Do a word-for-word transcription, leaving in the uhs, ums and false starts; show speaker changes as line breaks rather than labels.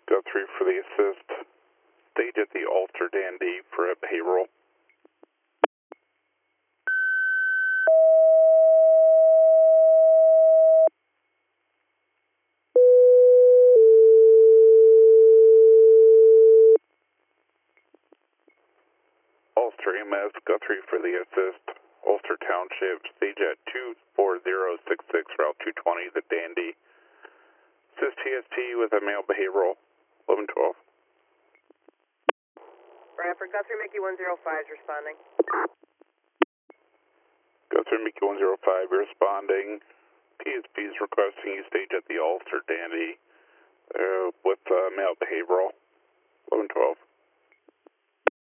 Guthrie for the assist. Stage at the Ulster Dandy for a payroll. Ulster M S, Guthrie for the assist. Ulster Township, stage at two four zero six six, Route two twenty, the Dandy. Assist T S T with a male behavioral, eleven twelve.
Bradford, Guthrie Mickey one zero five is responding.
Guthrie Mickey one zero five responding. T S P is requesting you stage at the Ulster Dandy uh, with uh, male behavioral.